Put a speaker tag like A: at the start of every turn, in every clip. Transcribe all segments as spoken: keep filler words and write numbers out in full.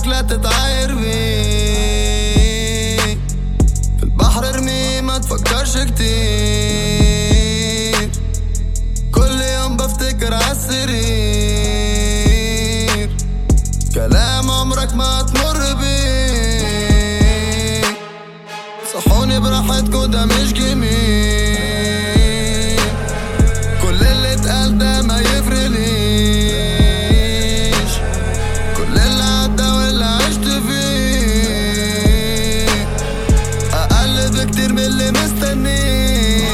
A: سرك لا تتعاير بيه. في البحر ارمي ما تفكرش كتير. كل يوم بفتكر عالسرير. كلام عمرك ما تمر بيه. صحوني براحتكوا ده مش جميل. كل اللي اتقال ده ما يفرقليش. كل اللي عدى واللي عشت فيه اقل بكتير من اللي مستنيه.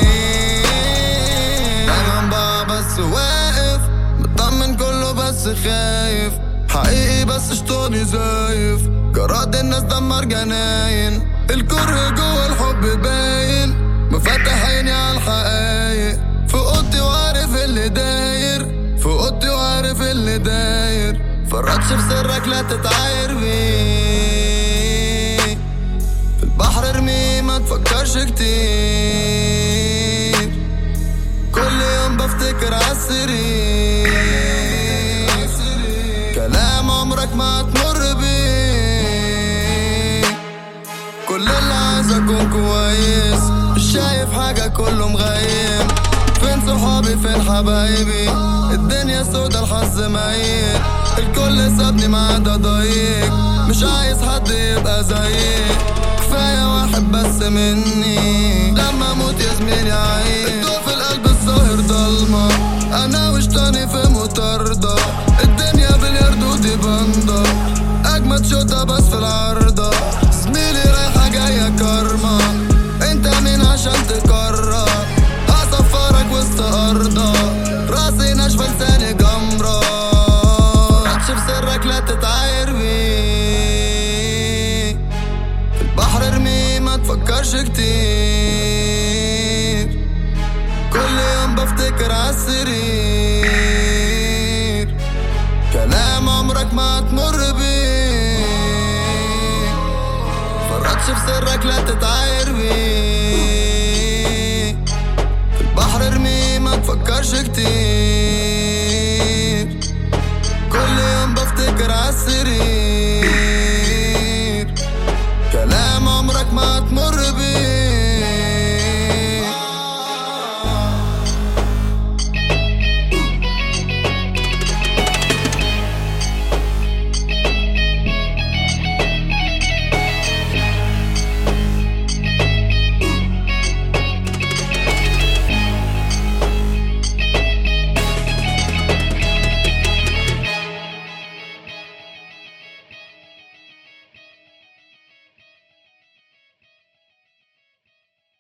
A: دايما بقى بس واقف مطمن كله بس خايف. حقيقي بس شطوني زايف. جراد الناس دمر جناين. الكره جوه الحب باين. مفتح عيني على الحقايق. في اوضتي وعارف اللي داير. في اوضتي وعارف اللي داير. فرطش في سرك لا تتعاير بيه. في البحر ارمي ما تفكرش كتير. كل يوم بفتكر عالسرير. كلام عمرك ما تمر بيه. كل اللي عايز اكون كويس. مش شايف حاجة كله مغيم. فين صحابي فين حبايبي. الدنيا سودا الحظ ميت. الكل سابني ما عدا ضيق. مش عايز حد يبقى زيك. كفاية واحد بس مني. لما اموت يا زميلي عيب. الضوء في القلب الظاهر ضلمة. انا وشطاني في مطاردة. الدنيا بلياردو دي باندا. اجمد شوطة بس في العارضة. زميلي رايحة جاية كارما. انت مين عشان تكرر. هصفرك وسط ارضة. راسي ناشفة لساني جمرة. متش في سرك لا تتعاير بيه. في البحر ارمي ما تفكرش كتير. كل يوم بفتكر عالسرير. كلام عمرك ما تمر بيه. فرطش في سرك لا تتعاير بيه.